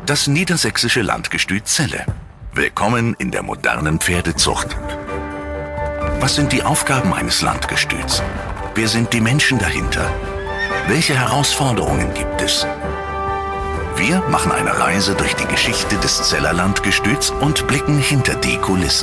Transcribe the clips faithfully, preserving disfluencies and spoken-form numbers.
Das niedersächsische Landgestüt Celle. Willkommen in der modernen Pferdezucht. Was sind die Aufgaben eines Landgestüts? Wer sind die Menschen dahinter? Welche Herausforderungen gibt es? Wir machen eine Reise durch die Geschichte des Celler Landgestüts und blicken hinter die Kulissen.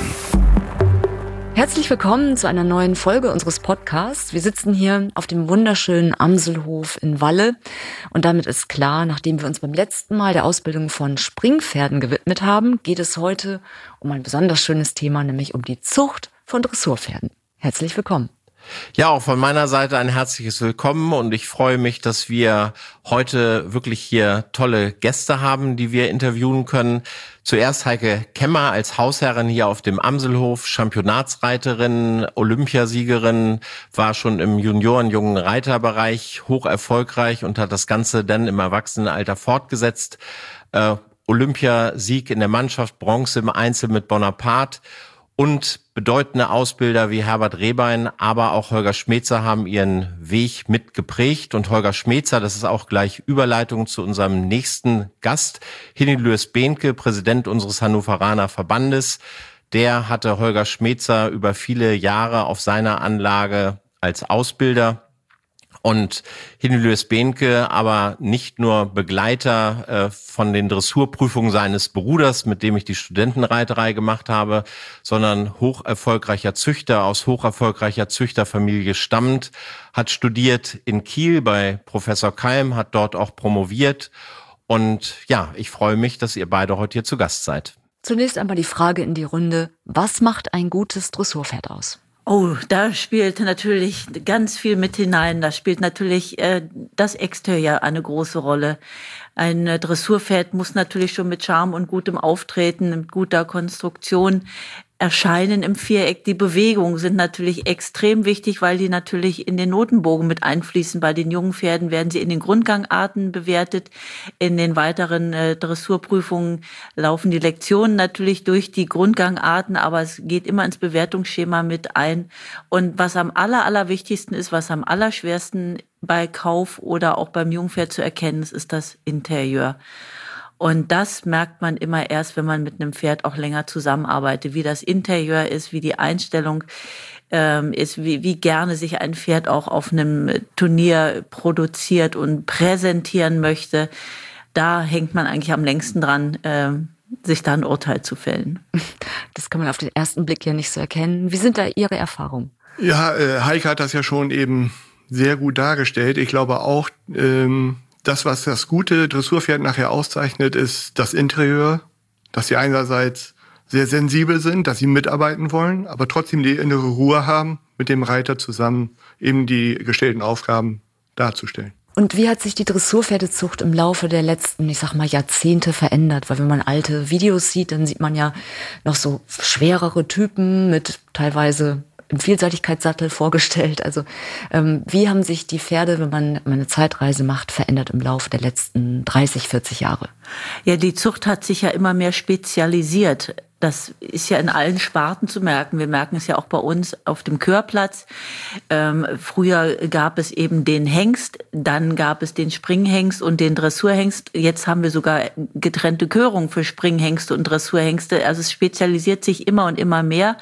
Herzlich willkommen zu einer neuen Folge unseres Podcasts. Wir sitzen hier auf dem wunderschönen Amselhof in Walle und damit ist klar, nachdem wir uns beim letzten Mal der Ausbildung von Springpferden gewidmet haben, geht es heute um ein besonders schönes Thema, nämlich um die Zucht von Dressurpferden. Herzlich willkommen. Ja, auch von meiner Seite ein herzliches Willkommen und ich freue mich, dass wir heute wirklich hier tolle Gäste haben, die wir interviewen können. Zuerst Heike Kemmer als Hausherrin hier auf dem Amselhof, Championatsreiterin, Olympiasiegerin, war schon im Junioren-Jungen Reiterbereich hoch erfolgreich und hat das Ganze dann im Erwachsenenalter fortgesetzt. Äh, Olympiasieg in der Mannschaft, Bronze im Einzel mit Bonaparte. Und bedeutende Ausbilder wie Herbert Rehbein, aber auch Holger Schmezer haben ihren Weg mitgeprägt. Und Holger Schmezer, das ist auch gleich Überleitung zu unserem nächsten Gast, Hinny Behnke, Präsident unseres Hannoveraner Verbandes. Der hatte Holger Schmezer über viele Jahre auf seiner Anlage als Ausbilder. Und Hinny Behnke aber nicht nur Begleiter äh, von den Dressurprüfungen seines Bruders, mit dem ich die Studentenreiterei gemacht habe, sondern hoch erfolgreicher Züchter, aus hoch erfolgreicher Züchterfamilie stammend, hat studiert in Kiel bei Professor Keim, hat dort auch promoviert. Und ja, ich freue mich, dass ihr beide heute hier zu Gast seid. Zunächst einmal die Frage in die Runde, was macht ein gutes Dressurpferd aus? Oh, da spielt natürlich ganz viel mit hinein. Da spielt natürlich äh, das Exterieur eine große Rolle. Ein äh, Dressurpferd muss natürlich schon mit Charme und gutem Auftreten, mit guter Konstruktion erscheinen im Viereck. Die Bewegungen sind natürlich extrem wichtig, weil die natürlich in den Notenbogen mit einfließen. Bei den jungen Pferden werden sie in den Grundgangarten bewertet. In den weiteren äh, Dressurprüfungen laufen die Lektionen natürlich durch die Grundgangarten, aber es geht immer ins Bewertungsschema mit ein. Und was am aller, allerwichtigsten ist, was am allerschwersten bei Kauf oder auch beim Jungpferd zu erkennen ist, ist das Interieur. Und das merkt man immer erst, wenn man mit einem Pferd auch länger zusammenarbeitet, wie das Interieur ist, wie die Einstellung ähm, ist, wie, wie gerne sich ein Pferd auch auf einem Turnier produziert und präsentieren möchte. Da hängt man eigentlich am längsten dran, ähm, sich da ein Urteil zu fällen. Das kann man auf den ersten Blick ja nicht so erkennen. Wie sind da Ihre Erfahrungen? Ja, äh, Heike hat das ja schon eben sehr gut dargestellt. Ich glaube auch, ähm, das, was das gute Dressurpferd nachher auszeichnet, ist das Interieur, dass sie einerseits sehr sensibel sind, dass sie mitarbeiten wollen, aber trotzdem die innere Ruhe haben, mit dem Reiter zusammen eben die gestellten Aufgaben darzustellen. Und wie hat sich die Dressurpferdezucht im Laufe der letzten, ich sag mal, Jahrzehnte verändert? Weil wenn man alte Videos sieht, dann sieht man ja noch so schwerere Typen mit teilweise im Vielseitigkeitssattel vorgestellt. Also ähm, wie haben sich die Pferde, wenn man eine Zeitreise macht, verändert im Laufe der letzten dreißig, vierzig Jahre? Ja, die Zucht hat sich ja immer mehr spezialisiert. Das ist ja in allen Sparten zu merken. Wir merken es ja auch bei uns auf dem Körplatz. Ähm, früher gab es eben den Hengst, dann gab es den Springhengst und den Dressurhengst. Jetzt haben wir sogar getrennte Körungen für Springhengste und Dressurhengste. Also es spezialisiert sich immer und immer mehr.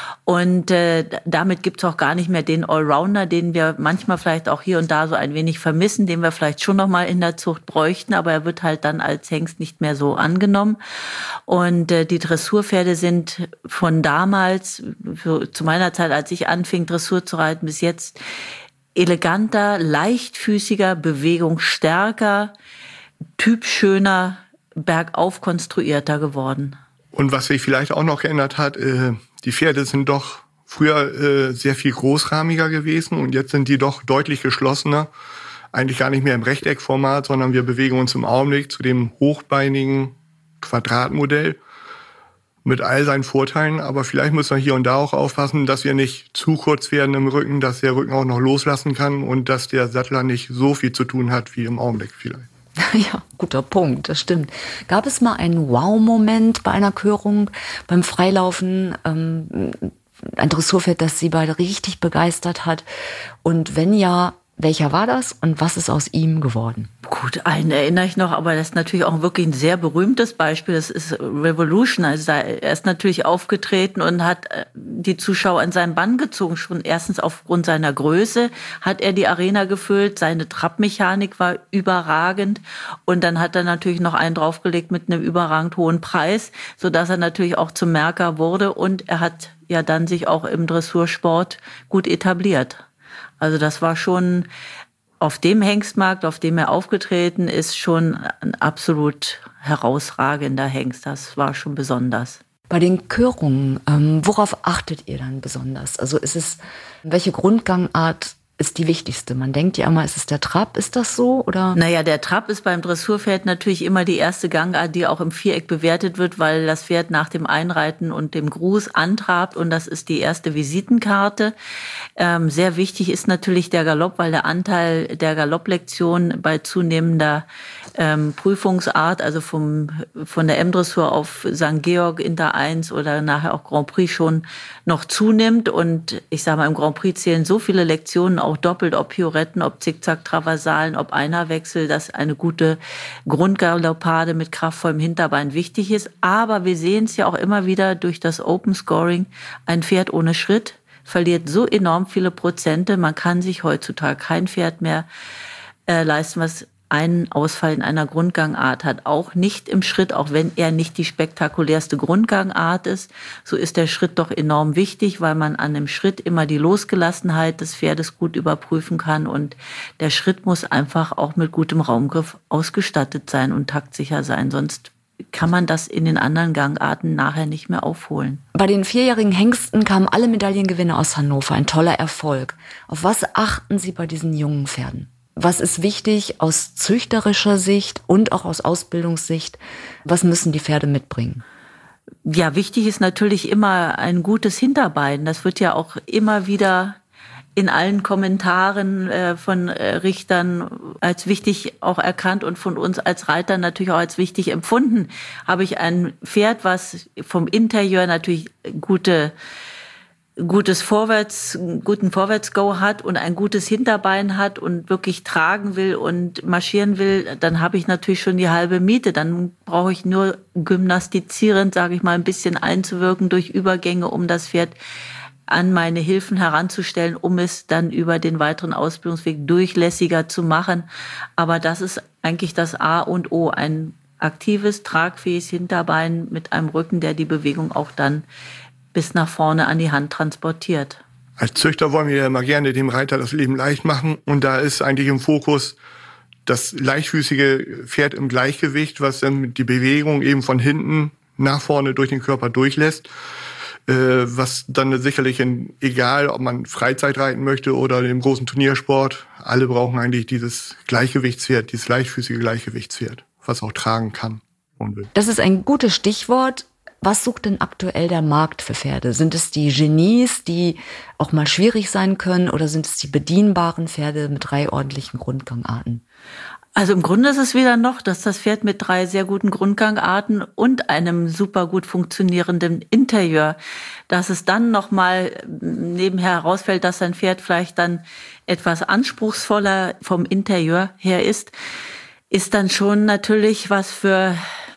Und äh, damit gibt's auch gar nicht mehr den Allrounder, den wir manchmal vielleicht auch hier und da so ein wenig vermissen, den wir vielleicht schon noch mal in der Zucht bräuchten, aber er wird halt dann als Hengst nicht mehr so angenommen. Und äh, die Dressurpferde sind von damals, für, zu meiner Zeit, als ich anfing, Dressur zu reiten, bis jetzt eleganter, leichtfüßiger, bewegungsstärker, typschöner, bergauf konstruierter geworden. Und was sich vielleicht auch noch geändert hat, äh, die Pferde sind doch früher äh, sehr viel großrahmiger gewesen und jetzt sind die doch deutlich geschlossener. Eigentlich gar nicht mehr im Rechteckformat, sondern wir bewegen uns im Augenblick zu dem hochbeinigen Quadratmodell mit all seinen Vorteilen. Aber vielleicht müssen wir hier und da auch aufpassen, dass wir nicht zu kurz werden im Rücken, dass der Rücken auch noch loslassen kann und dass der Sattler nicht so viel zu tun hat wie im Augenblick vielleicht. Ja, guter Punkt, das stimmt. Gab es mal einen Wow-Moment bei einer Körung, beim Freilaufen, ähm, ein Dressurpferd, das Sie beide richtig begeistert hat? Und wenn ja, Welcher war das und was ist aus ihm geworden? Gut, einen erinnere ich noch, aber das ist natürlich auch wirklich ein sehr berühmtes Beispiel. Das ist Revolution. Also er ist natürlich aufgetreten und hat die Zuschauer in seinen Bann gezogen. Schon erstens aufgrund seiner Größe hat er die Arena gefüllt. Seine Trabmechanik war überragend. Und dann hat er natürlich noch einen draufgelegt mit einem überragend hohen Preis, sodass er natürlich auch zum Merker wurde. Und er hat ja dann sich auch im Dressursport gut etabliert. Also das war schon auf dem Hengstmarkt, auf dem er aufgetreten ist, schon ein absolut herausragender Hengst. Das war schon besonders. Bei den Körungen, ähm, worauf achtet ihr dann besonders? Also ist es, welche Grundgangart ist die wichtigste? Man denkt ja immer, ist es der Trab? Ist das so? Oder? Naja, der Trab ist beim Dressurpferd natürlich immer die erste Gangart, die auch im Viereck bewertet wird, weil das Pferd nach dem Einreiten und dem Gruß antrabt und das ist die erste Visitenkarte. Ähm, sehr wichtig ist natürlich der Galopp, weil der Anteil der Galopplektion bei zunehmender ähm, Prüfungsart, also vom, von der M-Dressur auf Sankt Georg, Inter eins oder nachher auch Grand Prix schon noch zunimmt. Und ich sage mal, im Grand Prix zählen so viele Lektionen auch doppelt, ob Pioretten, ob Zickzack-Traversalen, ob Einerwechsel, dass eine gute Grundgaloppade mit kraftvollem Hinterbein wichtig ist. Aber wir sehen es ja auch immer wieder durch das Open Scoring, ein Pferd ohne Schritt verliert so enorm viele Prozente. Man kann sich heutzutage kein Pferd mehr äh, leisten, was einen Ausfall in einer Grundgangart hat. Auch nicht im Schritt, auch wenn er nicht die spektakulärste Grundgangart ist. So ist der Schritt doch enorm wichtig, weil man an dem Schritt immer die Losgelassenheit des Pferdes gut überprüfen kann. Und der Schritt muss einfach auch mit gutem Raumgriff ausgestattet sein und taktsicher sein. Sonst kann man das in den anderen Gangarten nachher nicht mehr aufholen. Bei den vierjährigen Hengsten kamen alle Medaillengewinner aus Hannover. Ein toller Erfolg. Auf was achten Sie bei diesen jungen Pferden? Was ist wichtig aus züchterischer Sicht und auch aus Ausbildungssicht? Was müssen die Pferde mitbringen? Ja, wichtig ist natürlich immer ein gutes Hinterbein. Das wird ja auch immer wieder in allen Kommentaren äh, von äh, Richtern als wichtig auch erkannt und von uns als Reitern natürlich auch als wichtig empfunden. Habe ich ein Pferd, was vom Interieur natürlich gute gutes Vorwärts, guten Vorwärtsgo hat und ein gutes Hinterbein hat und wirklich tragen will und marschieren will, dann habe ich natürlich schon die halbe Miete. Dann brauche ich nur gymnastizierend, sage ich mal, ein bisschen einzuwirken durch Übergänge, um das Pferd an meine Hilfen heranzustellen, um es dann über den weiteren Ausbildungsweg durchlässiger zu machen. Aber das ist eigentlich das A und O, ein aktives, tragfähiges Hinterbein mit einem Rücken, der die Bewegung auch dann bis nach vorne an die Hand transportiert. Als Züchter wollen wir ja immer gerne dem Reiter das Leben leicht machen. Und da ist eigentlich im Fokus das leichtfüßige Pferd im Gleichgewicht, was dann die Bewegung eben von hinten nach vorne durch den Körper durchlässt. Was dann sicherlich, in, egal ob man Freizeit reiten möchte oder im großen Turniersport, alle brauchen eigentlich dieses Gleichgewichtspferd, dieses leichtfüßige Gleichgewichtspferd, was auch tragen kann und will. Das ist ein gutes Stichwort. Was sucht denn aktuell der Markt für Pferde? Sind es die Genies, die auch mal schwierig sein können, oder sind es die bedienbaren Pferde mit drei ordentlichen Grundgangarten? Also im Grunde ist es wieder noch, dass das Pferd mit drei sehr guten Grundgangarten und einem super gut funktionierenden Interieur, dass es dann nochmal nebenher herausfällt, dass ein Pferd vielleicht dann etwas anspruchsvoller vom Interieur her ist, ist dann schon natürlich was für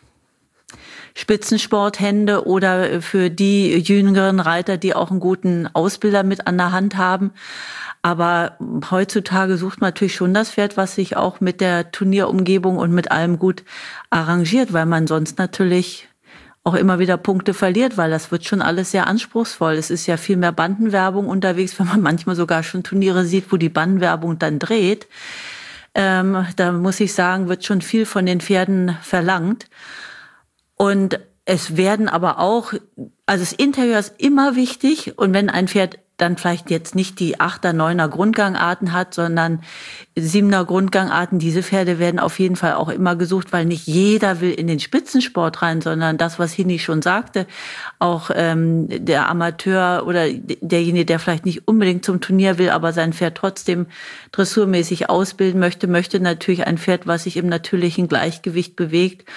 Spitzensporthände oder für die jüngeren Reiter, die auch einen guten Ausbilder mit an der Hand haben. Aber heutzutage sucht man natürlich schon das Pferd, was sich auch mit der Turnierumgebung und mit allem gut arrangiert, weil man sonst natürlich auch immer wieder Punkte verliert, weil das wird schon alles sehr anspruchsvoll. Es ist ja viel mehr Bandenwerbung unterwegs, wenn man manchmal sogar schon Turniere sieht, wo die Bandenwerbung dann dreht. Ähm, da muss ich sagen, wird schon viel von den Pferden verlangt. Und es werden aber auch, also das Interieur ist immer wichtig. Und wenn ein Pferd dann vielleicht jetzt nicht die Achter, Neuner Grundgangarten hat, sondern Siebener Grundgangarten, diese Pferde werden auf jeden Fall auch immer gesucht, weil nicht jeder will in den Spitzensport rein, sondern das, was Hini schon sagte, auch ähm, der Amateur oder derjenige, der vielleicht nicht unbedingt zum Turnier will, aber sein Pferd trotzdem dressurmäßig ausbilden möchte, möchte natürlich ein Pferd, was sich im natürlichen Gleichgewicht bewegt.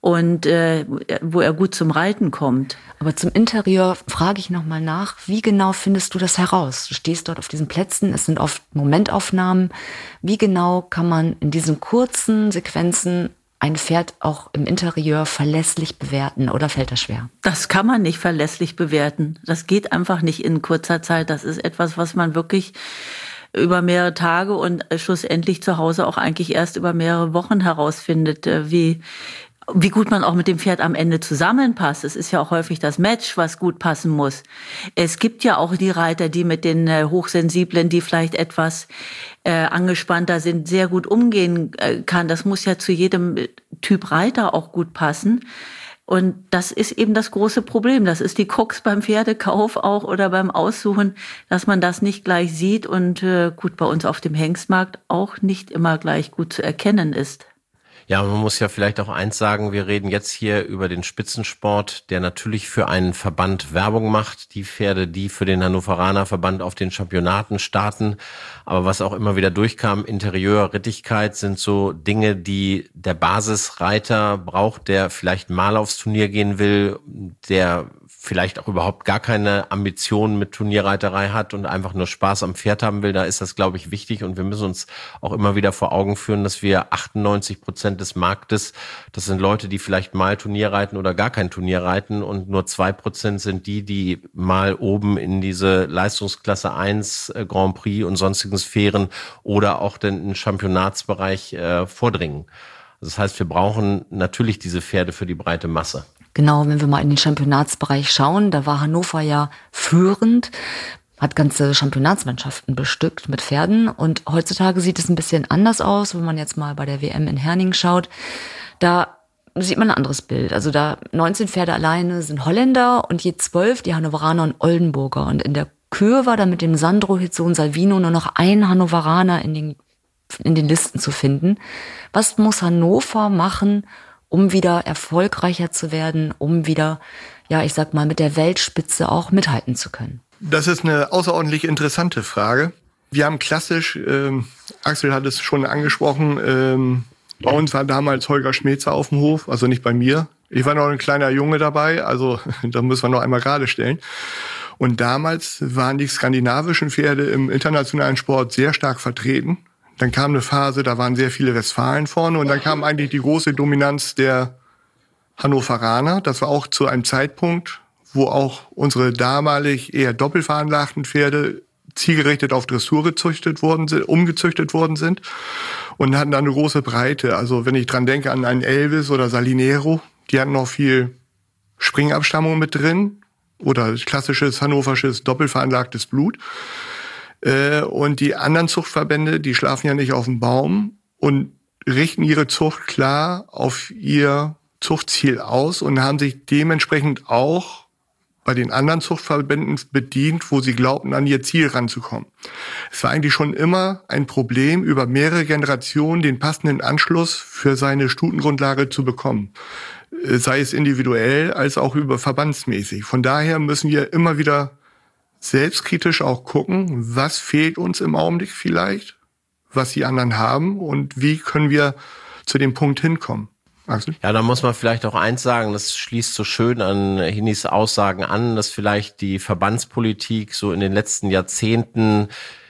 und äh, wo er gut zum Reiten kommt. Aber zum Interieur frage ich nochmal nach, wie genau findest du das heraus? Du stehst dort auf diesen Plätzen, es sind oft Momentaufnahmen. Wie genau kann man in diesen kurzen Sequenzen ein Pferd auch im Interieur verlässlich bewerten oder fällt das schwer? Das kann man nicht verlässlich bewerten. Das geht einfach nicht in kurzer Zeit. Das ist etwas, was man wirklich über mehrere Tage und schlussendlich zu Hause auch eigentlich erst über mehrere Wochen herausfindet, wie wie gut man auch mit dem Pferd am Ende zusammenpasst. Es ist ja auch häufig das Match, was gut passen muss. Es gibt ja auch die Reiter, die mit den äh, Hochsensiblen, die vielleicht etwas äh, angespannter sind, sehr gut umgehen äh, kann. Das muss ja zu jedem Typ Reiter auch gut passen. Und das ist eben das große Problem. Das ist die Krux beim Pferdekauf auch oder beim Aussuchen, dass man das nicht gleich sieht und äh, gut bei uns auf dem Hengstmarkt auch nicht immer gleich gut zu erkennen ist. Ja, man muss ja vielleicht auch eins sagen, wir reden jetzt hier über den Spitzensport, der natürlich für einen Verband Werbung macht. Die Pferde, die für den Hannoveraner Verband auf den Championaten starten. Aber was auch immer wieder durchkam, Interieur, Rittigkeit sind so Dinge, die der Basisreiter braucht, der vielleicht mal aufs Turnier gehen will, der vielleicht auch überhaupt gar keine Ambitionen mit Turnierreiterei hat und einfach nur Spaß am Pferd haben will. Da ist das, glaube ich, wichtig. Und wir müssen uns auch immer wieder vor Augen führen, dass wir achtundneunzig Prozent des Marktes, das sind Leute, die vielleicht mal Turnier reiten oder gar kein Turnier reiten, und nur zwei Prozent sind die, die mal oben in diese Leistungsklasse eins äh, Grand Prix und sonstigen Sphären oder auch den, den Championatsbereich äh, vordringen. Das heißt, wir brauchen natürlich diese Pferde für die breite Masse. Genau, wenn wir mal in den Championatsbereich schauen, da war Hannover ja führend, hat ganze Championatsmannschaften bestückt mit Pferden, und heutzutage sieht es ein bisschen anders aus, wenn man jetzt mal bei der W M in Herning schaut. Da sieht man ein anderes Bild. Also da neunzehn Pferde alleine sind Holländer und je zwölf die Hannoveraner und Oldenburger. Und in der Kür war da mit dem Sandro Hitzon Salvino nur noch ein Hannoveraner in den, in den Listen zu finden. Was muss Hannover machen, um wieder erfolgreicher zu werden, um wieder, ja, ich sag mal, mit der Weltspitze auch mithalten zu können? Das ist eine außerordentlich interessante Frage. Wir haben klassisch, ähm, Axel hat es schon angesprochen, ähm, bei uns war damals Holger Schmelzer auf dem Hof, also nicht bei mir. Ich war noch ein kleiner Junge dabei, also da müssen wir noch einmal gerade stellen. Und damals waren die skandinavischen Pferde im internationalen Sport sehr stark vertreten. Dann kam eine Phase, da waren sehr viele Westfalen vorne, und dann kam eigentlich die große Dominanz der Hannoveraner. Das war auch zu einem Zeitpunkt, wo auch unsere damalig eher doppelveranlagten Pferde zielgerichtet auf Dressur gezüchtet worden sind, umgezüchtet worden sind und hatten dann eine große Breite. Also wenn ich dran denke an einen Elvis oder Salinero, die hatten noch viel Springabstammung mit drin oder klassisches hannoversches doppelveranlagtes Blut. Und die anderen Zuchtverbände, die schlafen ja nicht auf dem Baum und richten ihre Zucht klar auf ihr Zuchtziel aus und haben sich dementsprechend auch bei den anderen Zuchtverbänden bedient, wo sie glaubten, an ihr Ziel ranzukommen. Es war eigentlich schon immer ein Problem, über mehrere Generationen den passenden Anschluss für seine Stutengrundlage zu bekommen. Sei es individuell als auch über verbandsmäßig. Von daher müssen wir immer wieder selbstkritisch auch gucken, was fehlt uns im Augenblick vielleicht, was die anderen haben und wie können wir zu dem Punkt hinkommen. Axel? Ja, da muss man vielleicht auch eins sagen, das schließt so schön an Hinis Aussagen an, dass vielleicht die Verbandspolitik so in den letzten Jahrzehnten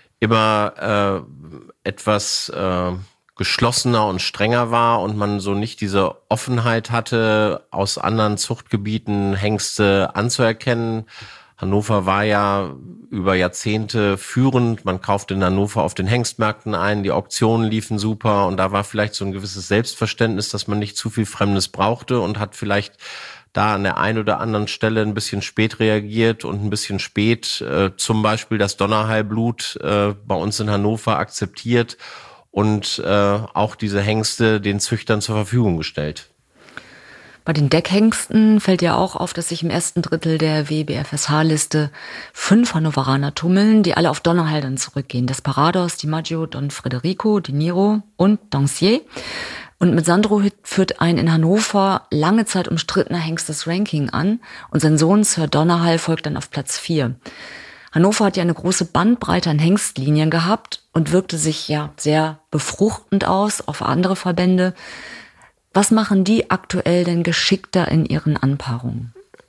immer äh, etwas äh, geschlossener und strenger war und man so nicht diese Offenheit hatte, aus anderen Zuchtgebieten Hengste anzuerkennen. Hannover war ja über Jahrzehnte führend. Man kaufte in Hannover auf den Hengstmärkten ein, die Auktionen liefen super und da war vielleicht so ein gewisses Selbstverständnis, dass man nicht zu viel Fremdes brauchte und hat vielleicht da an der einen oder anderen Stelle ein bisschen spät reagiert und ein bisschen spät äh, zum Beispiel das Donnerheilblut äh, bei uns in Hannover akzeptiert und äh, auch diese Hengste den Züchtern zur Verfügung gestellt. Bei den Deckhengsten fällt ja auch auf, dass sich im ersten Drittel der W B F S H-Liste fünf Hannoveraner tummeln, die alle auf Donnerheil dann zurückgehen. Desperados, Di Maggio, Don Federico, Di Niro und Dancier. Und mit Sandro führt ein in Hannover lange Zeit umstrittener Hengst das Ranking an und sein Sohn Sir Donnerheil folgt dann auf Platz vier. Hannover hat ja eine große Bandbreite an Hengstlinien gehabt und wirkte sich ja sehr befruchtend aus auf andere Verbände. Was machen die aktuell denn geschickter in ihren Anpaarungen?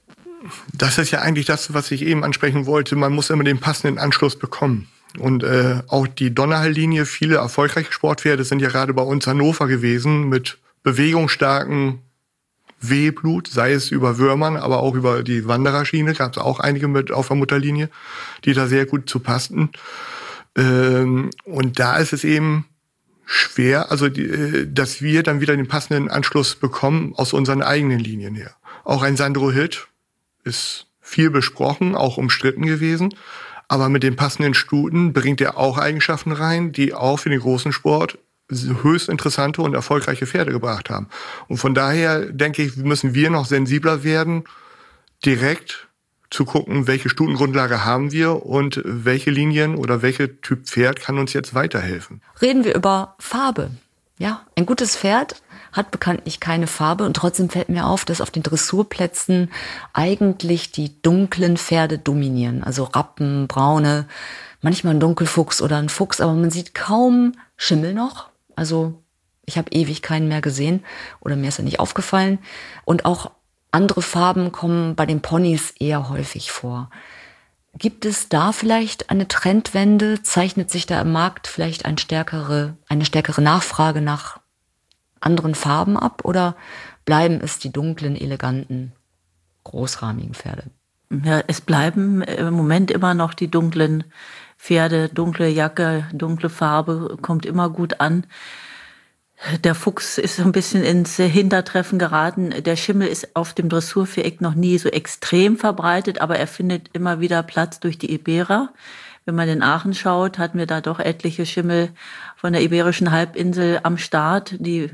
Das ist ja eigentlich das, was ich eben ansprechen wollte. Man muss immer den passenden Anschluss bekommen. Und äh, auch die Donnerhall-Linie, viele erfolgreiche Sportpferde sind ja gerade bei uns Hannover gewesen mit bewegungsstarken Wehblut, sei es über Würmern, aber auch über die Wandererschiene. Gab es auch einige mit auf der Mutterlinie, die da sehr gut zu passten. Ähm, und da ist es eben schwer, also die, dass wir dann wieder den passenden Anschluss bekommen aus unseren eigenen Linien her. Auch ein Sandro Hitt ist viel besprochen, auch umstritten gewesen. Aber mit den passenden Stuten bringt er auch Eigenschaften rein, die auch für den großen Sport höchst interessante und erfolgreiche Pferde gebracht haben. Und von daher denke ich, müssen wir noch sensibler werden, direkt zu gucken, welche Stutengrundlage haben wir und welche Linien oder welche Typ Pferd kann uns jetzt weiterhelfen. Reden wir über Farbe. Ja, ein gutes Pferd hat bekanntlich keine Farbe und trotzdem fällt mir auf, dass auf den Dressurplätzen eigentlich die dunklen Pferde dominieren. Also Rappen, Braune, manchmal ein Dunkelfuchs oder ein Fuchs, aber man sieht kaum Schimmel noch. Also ich habe ewig keinen mehr gesehen oder mir ist er nicht aufgefallen. Und auch andere Farben kommen bei den Ponys eher häufig vor. Gibt es da vielleicht eine Trendwende? Zeichnet sich da im Markt vielleicht ein stärkere, eine stärkere Nachfrage nach anderen Farben ab? Oder bleiben es die dunklen, eleganten, großrahmigen Pferde? Ja, es bleiben im Moment immer noch die dunklen Pferde. Dunkle Jacke, dunkle Farbe kommt immer gut an. Der Fuchs ist so ein bisschen ins Hintertreffen geraten. Der Schimmel ist auf dem Dressurviereck noch nie so extrem verbreitet, aber er findet immer wieder Platz durch die Iberer. Wenn man in Aachen schaut, hatten wir da doch etliche Schimmel von der Iberischen Halbinsel am Start. Die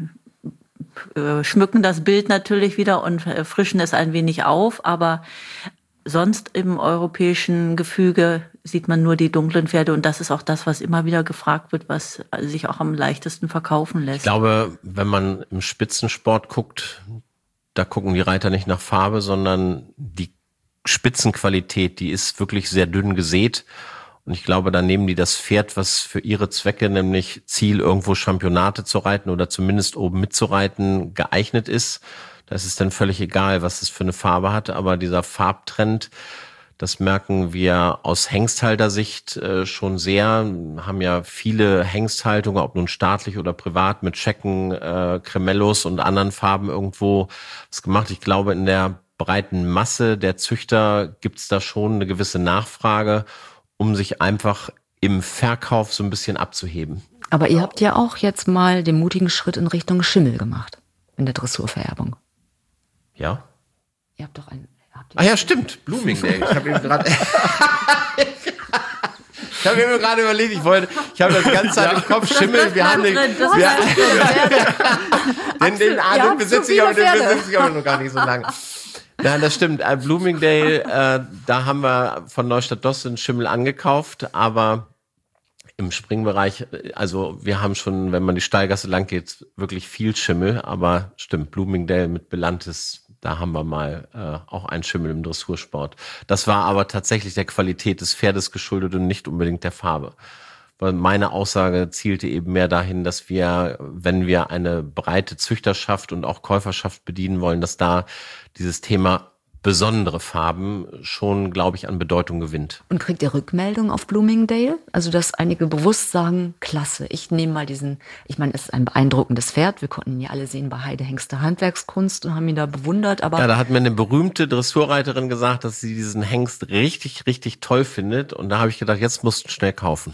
äh, schmücken das Bild natürlich wieder und äh, frischen es ein wenig auf, aber sonst im europäischen Gefüge sieht man nur die dunklen Pferde und das ist auch das, was immer wieder gefragt wird, was sich auch am leichtesten verkaufen lässt. Ich glaube, wenn man im Spitzensport guckt, da gucken die Reiter nicht nach Farbe, sondern die Spitzenqualität, die ist wirklich sehr dünn gesät. Und ich glaube, da nehmen die das Pferd, was für ihre Zwecke, nämlich Ziel, irgendwo Championate zu reiten oder zumindest oben mitzureiten, geeignet ist. Da ist es dann völlig egal, was es für eine Farbe hat. Aber dieser Farbtrend, das merken wir aus Hengsthaltersicht äh, schon sehr. Wir haben ja viele Hengsthaltungen, ob nun staatlich oder privat, mit Schecken, äh, Cremellos und anderen Farben irgendwo was gemacht. Ich glaube, in der breiten Masse der Züchter gibt es da schon eine gewisse Nachfrage, um sich einfach im Verkauf so ein bisschen abzuheben. Aber ihr habt ja auch jetzt mal den mutigen Schritt in Richtung Schimmel gemacht, in der Dressurvererbung. Ja? Ihr habt doch einen... Ah ja, stimmt. Bloomingdale. Ich habe eben gerade... Ich habe mir gerade überlegt, ich wollte, ich habe das die ganze Zeit im Kopf, Schimmel, wir haben den, wir, den, den, ah, den besitze ich aber, den besitze ich aber noch gar nicht so lange. Nein, das stimmt. Bloomingdale, äh, da haben wir von Neustadt-Doss einen Schimmel angekauft, aber im Springbereich, also wir haben schon, wenn man die Steilgasse lang geht, wirklich viel Schimmel, aber stimmt, Bloomingdale mit Belantis, da haben wir mal äh, auch einen Schimmel im Dressursport. Das war aber tatsächlich der Qualität des Pferdes geschuldet und nicht unbedingt der Farbe. Weil meine Aussage zielte eben mehr dahin, dass wir, wenn wir eine breite Züchterschaft und auch Käuferschaft bedienen wollen, dass da dieses Thema besondere Farben schon, glaube ich, an Bedeutung gewinnt. Und kriegt ihr Rückmeldung auf Bloomingdale? Also, dass einige bewusst sagen, klasse, ich nehme mal diesen, ich meine, es ist ein beeindruckendes Pferd, wir konnten ihn ja alle sehen bei Heide Hengste Handwerkskunst und haben ihn da bewundert, aber... Ja, da hat mir eine berühmte Dressurreiterin gesagt, dass sie diesen Hengst richtig, richtig toll findet und da habe ich gedacht, jetzt musst du schnell kaufen.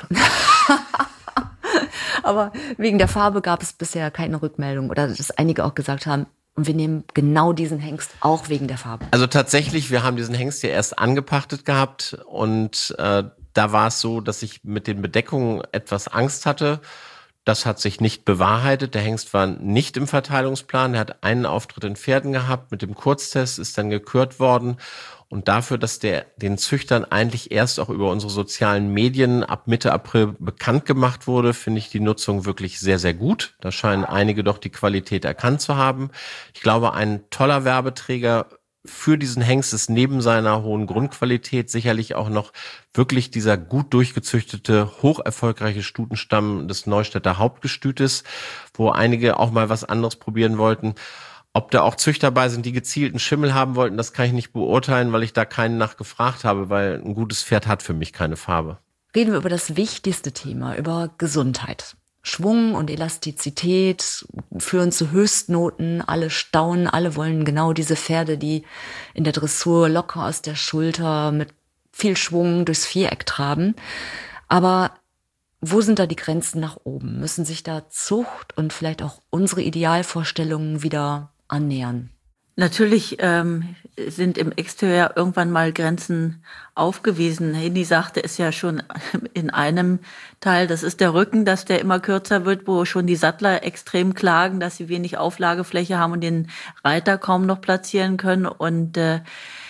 Aber wegen der Farbe gab es bisher keine Rückmeldung oder dass einige auch gesagt haben, und wir nehmen genau diesen Hengst auch wegen der Farbe. Also tatsächlich, wir haben diesen Hengst ja erst angepachtet gehabt und äh, da war es so, dass ich mit den Bedeckungen etwas Angst hatte. Das hat sich nicht bewahrheitet. Der Hengst war nicht im Verteilungsplan. Er hat einen Auftritt in Pferden gehabt. Mit dem Kurztest ist dann gekürt worden. Und dafür, dass der den Züchtern eigentlich erst auch über unsere sozialen Medien ab Mitte April bekannt gemacht wurde, finde ich die Nutzung wirklich sehr, sehr gut. Da scheinen einige doch die Qualität erkannt zu haben. Ich glaube, ein toller Werbeträger für diesen Hengst ist neben seiner hohen Grundqualität sicherlich auch noch wirklich dieser gut durchgezüchtete, hocherfolgreiche Stutenstamm des Neustädter Hauptgestütes, wo einige auch mal was anderes probieren wollten. Ob da auch Züchter bei sind, die gezielten Schimmel haben wollten, das kann ich nicht beurteilen, weil ich da keinen nachgefragt habe, weil ein gutes Pferd hat für mich keine Farbe. Reden wir über das wichtigste Thema, über Gesundheit. Schwung und Elastizität führen zu Höchstnoten, alle staunen, alle wollen genau diese Pferde, die in der Dressur locker aus der Schulter mit viel Schwung durchs Viereck traben. Aber wo sind da die Grenzen nach oben? Müssen sich da Zucht und vielleicht auch unsere Idealvorstellungen wieder annähern? Natürlich ähm, sind im Exterieur irgendwann mal Grenzen aufgewiesen. Henny sagte es ja schon in einem Teil, das ist der Rücken, dass der immer kürzer wird, wo schon die Sattler extrem klagen, dass sie wenig Auflagefläche haben und den Reiter kaum noch platzieren können. Und äh,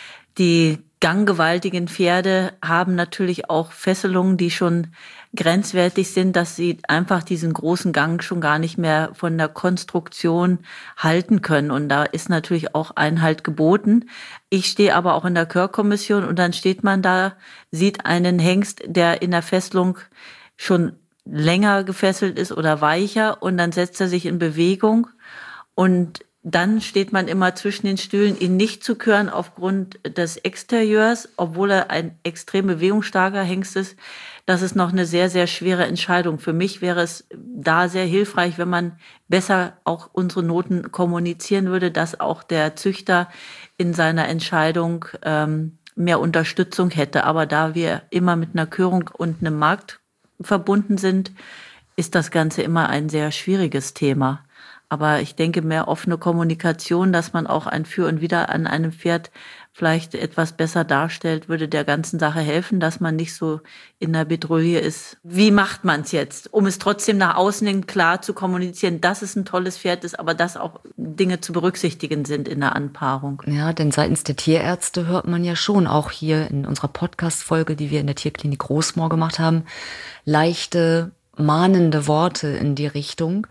die ganggewaltigen Pferde haben natürlich auch Fesselungen, die schon grenzwertig sind, dass sie einfach diesen großen Gang schon gar nicht mehr von der Konstruktion halten können. Und da ist natürlich auch Einhalt geboten. Ich stehe aber auch in der Chörkommission und dann steht man da, sieht einen Hengst, der in der Fesselung schon länger gefesselt ist oder weicher und dann setzt er sich in Bewegung und dann steht man immer zwischen den Stühlen, ihn nicht zu küren aufgrund des Exterieurs, obwohl er ein extrem bewegungsstarker Hengst ist. Das ist noch eine sehr, sehr schwere Entscheidung. Für mich wäre es da sehr hilfreich, wenn man besser auch unsere Noten kommunizieren würde, dass auch der Züchter in seiner Entscheidung ähm, mehr Unterstützung hätte. Aber da wir immer mit einer Kürung und einem Markt verbunden sind, ist das Ganze immer ein sehr schwieriges Thema. Aber ich denke, mehr offene Kommunikation, dass man auch ein Für und Wider an einem Pferd vielleicht etwas besser darstellt, würde der ganzen Sache helfen, dass man nicht so in der Bedrohung ist. Wie macht man es jetzt, um es trotzdem nach außen hin klar zu kommunizieren, dass es ein tolles Pferd ist, aber dass auch Dinge zu berücksichtigen sind in der Anpaarung? Ja, denn seitens der Tierärzte hört man ja schon auch hier in unserer Podcast-Folge, die wir in der Tierklinik Großmoor gemacht haben, leichte, mahnende Worte in die Richtung,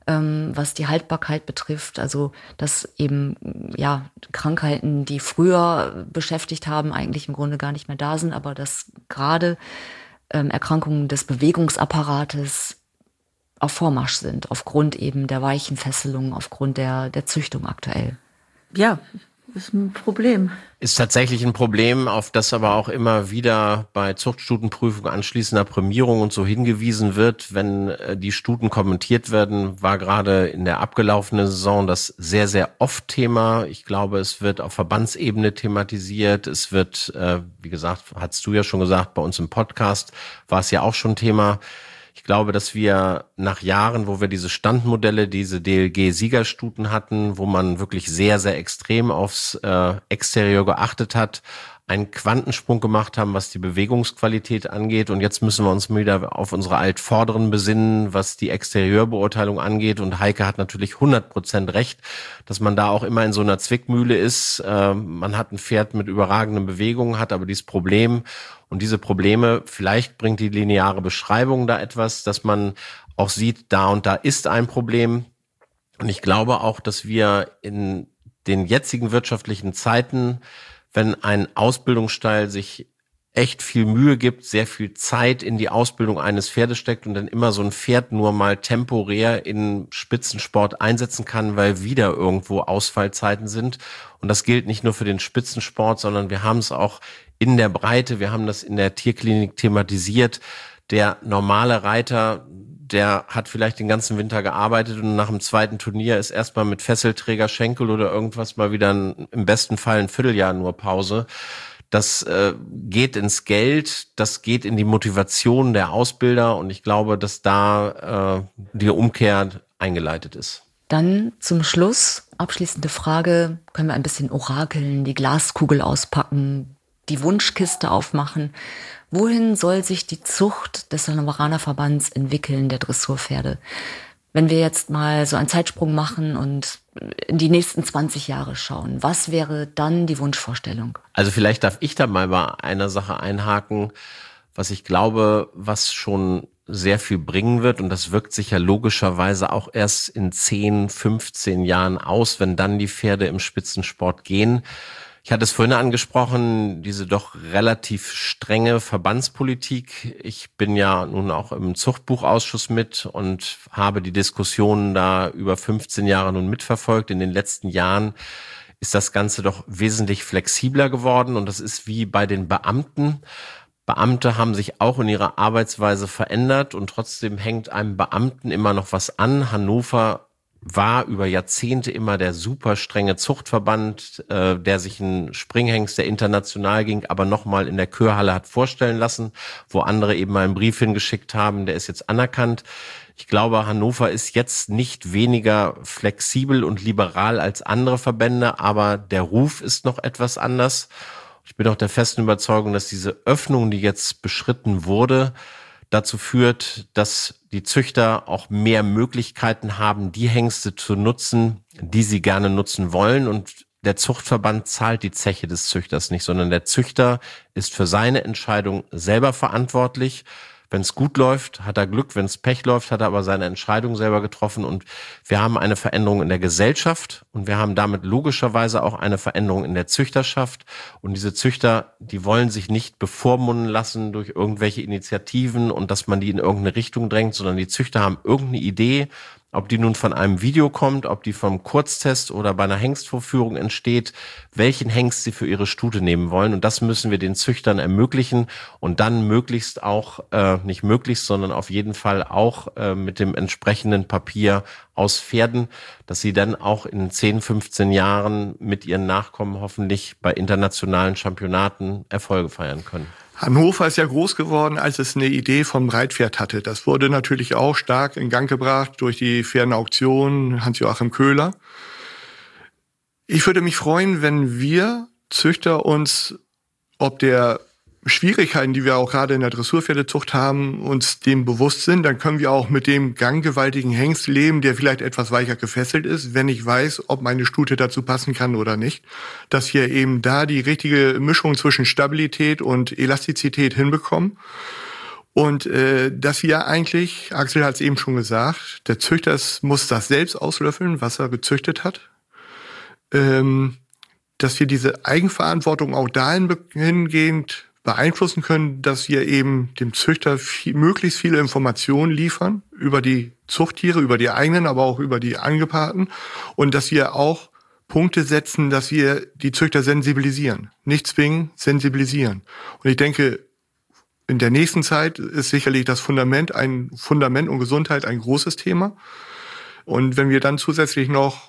was die Haltbarkeit betrifft, also dass eben ja Krankheiten, die früher beschäftigt haben, eigentlich im Grunde gar nicht mehr da sind, aber dass gerade ähm, Erkrankungen des Bewegungsapparates auf Vormarsch sind, aufgrund eben der weichen Fesselung, aufgrund der, der Züchtung aktuell. Ja, ist ein Problem. Ist tatsächlich ein Problem, auf das aber auch immer wieder bei Zuchtstutenprüfung, anschließender Prämierung und so hingewiesen wird, wenn die Stuten kommentiert werden, war gerade in der abgelaufenen Saison das sehr, sehr oft Thema. Ich glaube, es wird auf Verbandsebene thematisiert. Es wird, wie gesagt, hast du ja schon gesagt, bei uns im Podcast war es ja auch schon Thema. Ich glaube, dass wir nach Jahren, wo wir diese Standmodelle, diese D L G-Siegerstuten hatten, wo man wirklich sehr, sehr extrem aufs äh, Exterieur geachtet hat, einen Quantensprung gemacht haben, was die Bewegungsqualität angeht. Und jetzt müssen wir uns wieder auf unsere Altvorderen besinnen, was die Exterieurbeurteilung angeht. Und Heike hat natürlich hundert Prozent recht, dass man da auch immer in so einer Zwickmühle ist. Äh, man hat ein Pferd mit überragenden Bewegungen, hat aber dieses Problem. Und diese Probleme, vielleicht bringt die lineare Beschreibung da etwas, dass man auch sieht, da und da ist ein Problem. Und ich glaube auch, dass wir in den jetzigen wirtschaftlichen Zeiten, wenn ein Ausbildungsstall sich echt viel Mühe gibt, sehr viel Zeit in die Ausbildung eines Pferdes steckt und dann immer so ein Pferd nur mal temporär in Spitzensport einsetzen kann, weil wieder irgendwo Ausfallzeiten sind. Und das gilt nicht nur für den Spitzensport, sondern wir haben es auch in der Breite, wir haben das in der Tierklinik thematisiert. Der normale Reiter, der hat vielleicht den ganzen Winter gearbeitet und nach dem zweiten Turnier ist erstmal mit Fesselträger, Schenkel oder irgendwas mal wieder ein, im besten Fall ein Vierteljahr nur Pause. Das äh, geht ins Geld, das geht in die Motivation der Ausbilder und ich glaube, dass da äh, die Umkehr eingeleitet ist. Dann zum Schluss, abschließende Frage, können wir ein bisschen orakeln, die Glaskugel auspacken, die Wunschkiste aufmachen. Wohin soll sich die Zucht des Hannoveraner Verbands entwickeln, der Dressurpferde? Wenn wir jetzt mal so einen Zeitsprung machen und in die nächsten zwanzig Jahre schauen, was wäre dann die Wunschvorstellung? Also vielleicht darf ich da mal bei einer Sache einhaken, was ich glaube, was schon sehr viel bringen wird und das wirkt sich ja logischerweise auch erst in zehn, fünfzehn Jahren aus, wenn dann die Pferde im Spitzensport gehen. Ich hatte es vorhin angesprochen, diese doch relativ strenge Verbandspolitik. Ich bin ja nun auch im Zuchtbuchausschuss mit und habe die Diskussionen da über fünfzehn Jahre nun mitverfolgt. In den letzten Jahren ist das Ganze doch wesentlich flexibler geworden und das ist wie bei den Beamten. Beamte haben sich auch in ihrer Arbeitsweise verändert und trotzdem hängt einem Beamten immer noch was an. Hannover war über Jahrzehnte immer der super strenge Zuchtverband, äh, der sich einen Springhengst, der international ging, aber nochmal in der Kürhalle hat vorstellen lassen, wo andere eben mal einen Brief hingeschickt haben, der ist jetzt anerkannt. Ich glaube, Hannover ist jetzt nicht weniger flexibel und liberal als andere Verbände, aber der Ruf ist noch etwas anders. Ich bin auch der festen Überzeugung, dass diese Öffnung, die jetzt beschritten wurde, dazu führt, dass die Züchter auch mehr Möglichkeiten haben, die Hengste zu nutzen, die sie gerne nutzen wollen. Und der Zuchtverband zahlt die Zeche des Züchters nicht, sondern der Züchter ist für seine Entscheidung selber verantwortlich. Wenn es gut läuft, hat er Glück. Wenn es Pech läuft, hat er aber seine Entscheidung selber getroffen. Und wir haben eine Veränderung in der Gesellschaft und wir haben damit logischerweise auch eine Veränderung in der Züchterschaft. Und diese Züchter, die wollen sich nicht bevormunden lassen durch irgendwelche Initiativen und dass man die in irgendeine Richtung drängt, sondern die Züchter haben irgendeine Idee, ob die nun von einem Video kommt, ob die vom Kurztest oder bei einer Hengstvorführung entsteht, welchen Hengst sie für ihre Stute nehmen wollen. Und das müssen wir den Züchtern ermöglichen und dann möglichst auch, äh, nicht möglichst, sondern auf jeden Fall auch äh, mit dem entsprechenden Papier aus Pferden, dass sie dann auch in zehn, fünfzehn Jahren mit ihren Nachkommen hoffentlich bei internationalen Championaten Erfolge feiern können. Hannover ist ja groß geworden, als es eine Idee vom Reitpferd hatte. Das wurde natürlich auch stark in Gang gebracht durch die Pferdenauktion Hans-Joachim Köhler. Ich würde mich freuen, wenn wir Züchter uns ob der Schwierigkeiten, die wir auch gerade in der Dressurpferdezucht haben, uns dem bewusst sind. Dann können wir auch mit dem ganggewaltigen Hengst leben, der vielleicht etwas weicher gefesselt ist, wenn ich weiß, ob meine Stute dazu passen kann oder nicht. Dass wir eben da die richtige Mischung zwischen Stabilität und Elastizität hinbekommen. Und äh, dass wir eigentlich, Axel hat es eben schon gesagt, der Züchter muss das selbst auslöffeln, was er gezüchtet hat. Ähm, dass wir diese Eigenverantwortung auch dahingehend beeinflussen können, dass wir eben dem Züchter viel, möglichst viele Informationen liefern über die Zuchttiere, über die eigenen, aber auch über die angepaarten und dass wir auch Punkte setzen, dass wir die Züchter sensibilisieren. Nicht zwingen, sensibilisieren. Und ich denke, in der nächsten Zeit ist sicherlich das Fundament, ein Fundament und Gesundheit ein großes Thema. Und wenn wir dann zusätzlich noch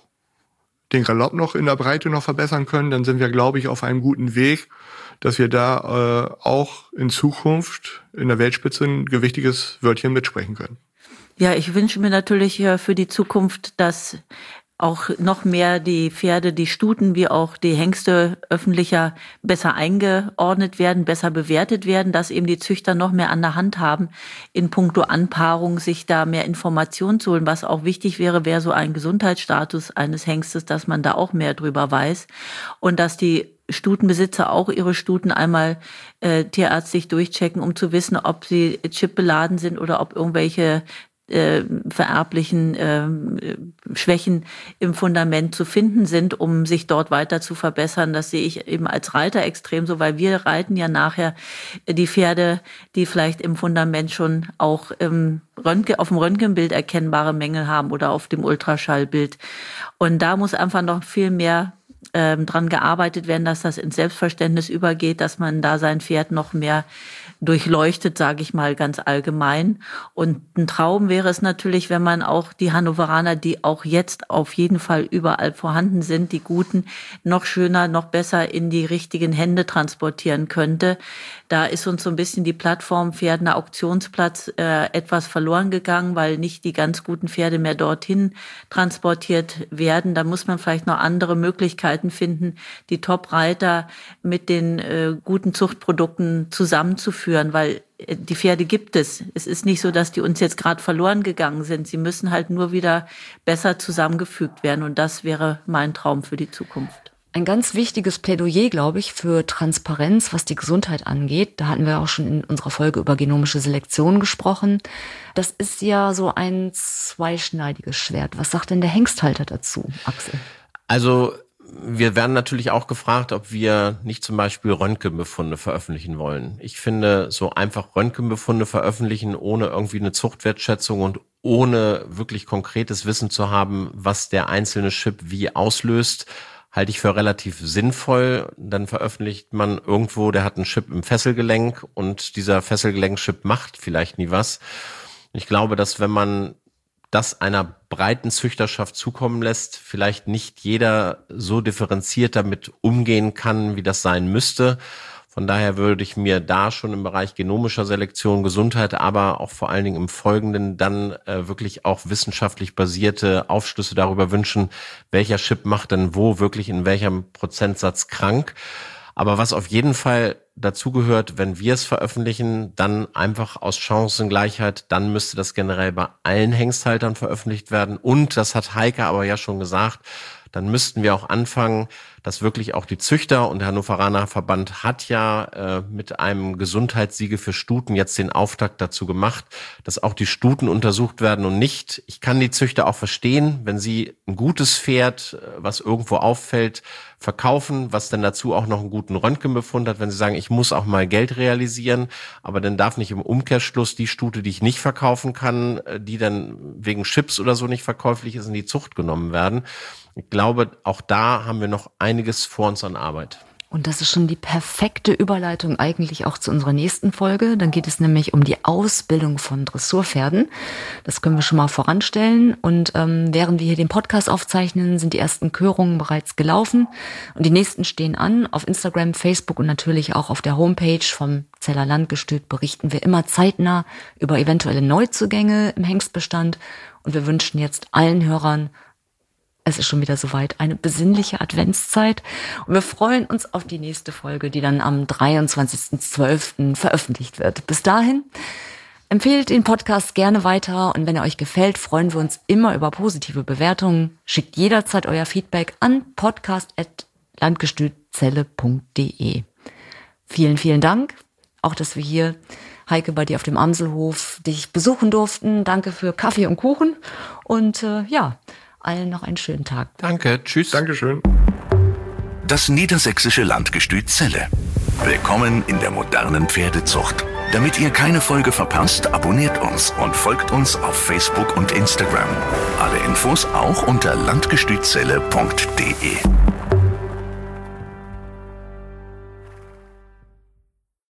den Galopp noch in der Breite noch verbessern können, dann sind wir, glaube ich, auf einem guten Weg, dass wir da äh, auch in Zukunft in der Weltspitze ein gewichtiges Wörtchen mitsprechen können. Ja, ich wünsche mir natürlich äh, für die Zukunft, dass auch noch mehr die Pferde, die Stuten wie auch die Hengste öffentlicher besser eingeordnet werden, besser bewertet werden, dass eben die Züchter noch mehr an der Hand haben, in puncto Anpaarung sich da mehr Informationen zu holen. Was auch wichtig wäre, wäre so ein Gesundheitsstatus eines Hengstes, dass man da auch mehr drüber weiß und dass die Stutenbesitzer auch ihre Stuten einmal äh, tierärztlich durchchecken, um zu wissen, ob sie chipbeladen sind oder ob irgendwelche äh, vererblichen äh, Schwächen im Fundament zu finden sind, um sich dort weiter zu verbessern. Das sehe ich eben als Reiter extrem so, weil wir reiten ja nachher die Pferde, die vielleicht im Fundament schon auch im Röntgen, auf dem Röntgenbild erkennbare Mängel haben oder auf dem Ultraschallbild. Und da muss einfach noch viel mehr ähm, dran gearbeitet werden, dass das ins Selbstverständnis übergeht, dass man da sein Pferd noch mehr durchleuchtet, sage ich mal ganz allgemein. Und ein Traum wäre es natürlich, wenn man auch die Hannoveraner, die auch jetzt auf jeden Fall überall vorhanden sind, die Guten, noch schöner, noch besser in die richtigen Hände transportieren könnte. Da ist uns so ein bisschen die Plattform Pferdener Auktionsplatz äh, etwas verloren gegangen, weil nicht die ganz guten Pferde mehr dorthin transportiert werden. Da muss man vielleicht noch andere Möglichkeiten finden, die Top-Reiter mit den äh, guten Zuchtprodukten zusammenzuführen, weil die Pferde gibt es. Es ist nicht so, dass die uns jetzt gerade verloren gegangen sind. Sie müssen halt nur wieder besser zusammengefügt werden und das wäre mein Traum für die Zukunft. Ein ganz wichtiges Plädoyer, glaube ich, für Transparenz, was die Gesundheit angeht. Da hatten wir auch schon in unserer Folge über genomische Selektion gesprochen. Das ist ja so ein zweischneidiges Schwert. Was sagt denn der Hengsthalter dazu, Axel? Also wir werden natürlich auch gefragt, ob wir nicht zum Beispiel Röntgenbefunde veröffentlichen wollen. Ich finde, so einfach Röntgenbefunde veröffentlichen, ohne irgendwie eine Zuchtwertschätzung und ohne wirklich konkretes Wissen zu haben, was der einzelne Chip wie auslöst, halte ich für relativ sinnvoll. Dann veröffentlicht man irgendwo, der hat einen Chip im Fesselgelenk und dieser Fesselgelenkchip macht vielleicht nie was. Ich glaube, dass wenn man das einer breiten Züchterschaft zukommen lässt, vielleicht nicht jeder so differenziert damit umgehen kann, wie das sein müsste. Von daher würde ich mir da schon im Bereich genomischer Selektion, Gesundheit, aber auch vor allen Dingen im Folgenden dann äh, wirklich auch wissenschaftlich basierte Aufschlüsse darüber wünschen, welcher Chip macht denn wo wirklich in welchem Prozentsatz krank. Aber was auf jeden Fall dazugehört, wenn wir es veröffentlichen, dann einfach aus Chancengleichheit, dann müsste das generell bei allen Hengsthaltern veröffentlicht werden. Und, das hat Heike aber ja schon gesagt, dann müssten wir auch anfangen, dass wirklich auch die Züchter und der Hannoveraner Verband hat ja äh, mit einem Gesundheitssiegel für Stuten jetzt den Auftakt dazu gemacht, dass auch die Stuten untersucht werden und nicht, ich kann die Züchter auch verstehen, wenn sie ein gutes Pferd, was irgendwo auffällt, verkaufen, was dann dazu auch noch einen guten Röntgenbefund hat, wenn sie sagen, ich muss auch mal Geld realisieren, aber dann darf nicht im Umkehrschluss die Stute, die ich nicht verkaufen kann, die dann wegen Chips oder so nicht verkäuflich ist, in die Zucht genommen werden. Ich glaube, auch da haben wir noch einiges vor uns an Arbeit. Und das ist schon die perfekte Überleitung eigentlich auch zu unserer nächsten Folge. Dann geht es nämlich um die Ausbildung von Dressurpferden. Das können wir schon mal voranstellen. Und ähm, während wir hier den Podcast aufzeichnen, sind die ersten Körungen bereits gelaufen. Und die nächsten stehen an. Auf Instagram, Facebook und natürlich auch auf der Homepage vom Zeller Landgestüt berichten wir immer zeitnah über eventuelle Neuzugänge im Hengstbestand. Und wir wünschen jetzt allen Hörern, es ist schon wieder soweit, eine besinnliche Adventszeit. Und wir freuen uns auf die nächste Folge, die dann am dreiundzwanzigsten zwölften veröffentlicht wird. Bis dahin empfehlt den Podcast gerne weiter. Und wenn er euch gefällt, freuen wir uns immer über positive Bewertungen. Schickt jederzeit euer Feedback an podcast at landgestützelle punkt de. Vielen, vielen Dank. Auch, dass wir hier, Heike, bei dir auf dem Amselhof dich besuchen durften. Danke für Kaffee und Kuchen. Und äh, ja, allen noch einen schönen Tag. Danke, tschüss. Dankeschön. Das niedersächsische Landgestüt Celle. Willkommen in der modernen Pferdezucht. Damit ihr keine Folge verpasst, abonniert uns und folgt uns auf Facebook und Instagram. Alle Infos auch unter landgestützelle punkt de.